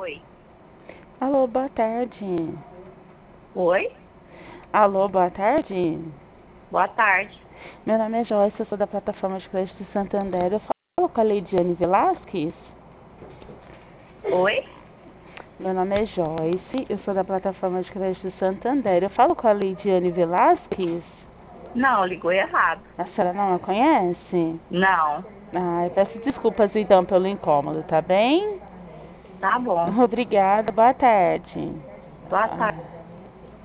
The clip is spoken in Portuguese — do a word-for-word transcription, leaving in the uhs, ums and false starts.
Oi. Alô, boa tarde. Oi? Alô, boa tarde. Boa tarde. Meu nome é Joyce, eu sou da plataforma de crédito de Santander. Eu falo com a Leidiane Velasquez. Oi? Meu nome é Joyce, eu sou da plataforma de crédito de Santander. Eu falo com a Leidiane Velasquez. Não, ligou errado. A senhora não a conhece? Não. Ah, eu peço desculpas então pelo incômodo, tá bem? Tá bom. Obrigada, boa tarde. Boa Ah. tarde.